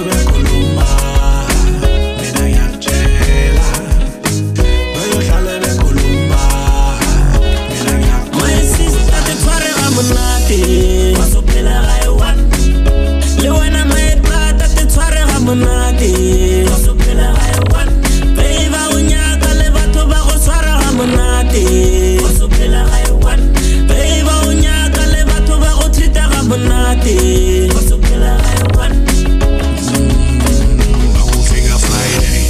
bekhuluma mina ngiyakutshela bayohlala bekhuluma mina ngiyakutshela my sister tetware gamonate wasophela ga ewan le wena my brother tetware gamonate wasophela ga ewan beba unyaka le batho ba go swara gamonate wasophela ga ewan beba unyaka le batho ba go treata gamonate wasophela ga ewan bakufika Friday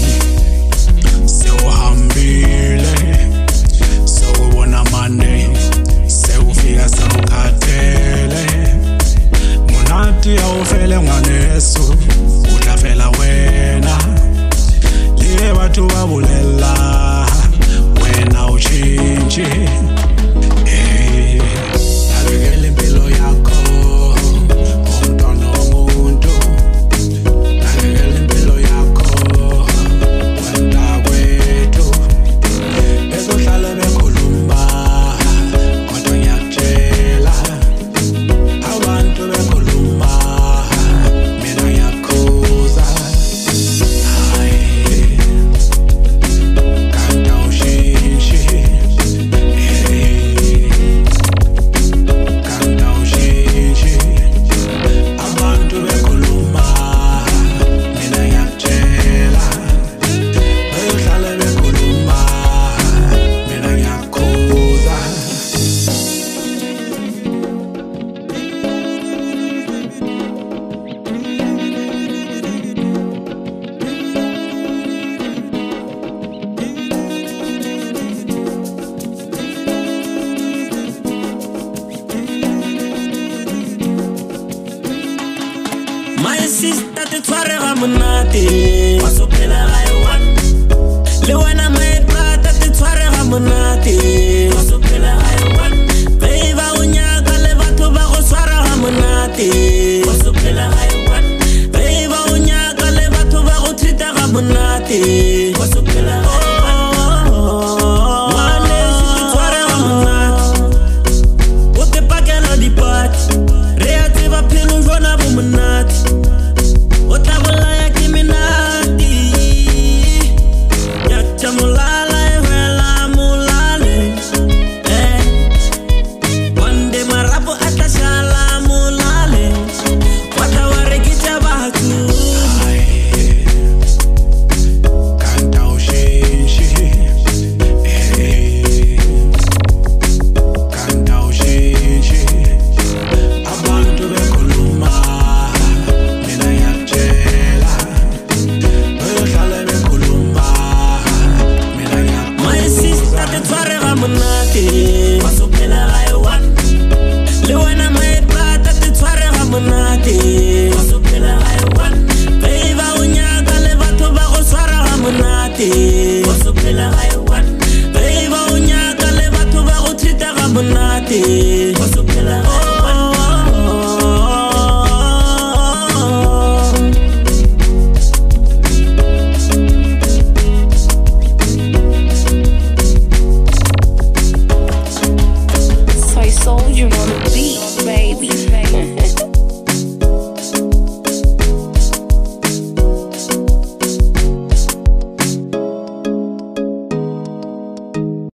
sewuhambile sewubona Monday sewufika sewukhathele monate awufele ngwaneso udlafela wena le batho ba bolela wena uchinje nabekele impilo yakho umntwana womuntu nabekele impilo yakho wenda kwethu bezohlala bekhuluma kodwa ngiyakutshela abantu bekhuluma mina ngiyakhuza hayi kanti awushintshe kanti awushintshe abantu bekhuluma mina ngiyakutshela bayohlala bekhuluma mina ngiyakhuza my sister tetware gamonate wasophela ga ewan le wena my brother tetware gamonate wasophela ga ewan beba unyaka le batho ba go swara gamonate wasophela ga ewan beba unyaka le batho ba go treata gamonate wasophela ga ewan ngwaneso tetware gamonate o te pakela dipati re a tseba phelo jona bo monate o tla bolaya ke menate nyatša molala e hwela molale wande marapo a tla šala molale wa tla wa reketša batho kanti awushintshe kanti awushintshe abantu bekhuluma mina ngiyakutshela bayohlala bekhuluma mina ngiyakutshela my sister tetware gamonate wasophela ga ewan le wena my brother tetware gamonate wasophela ga ewan beba unyaka le batho ba go swara gamonate wasophela ga ewan beba unyaka le batho ba go treata gamonate wasophela ga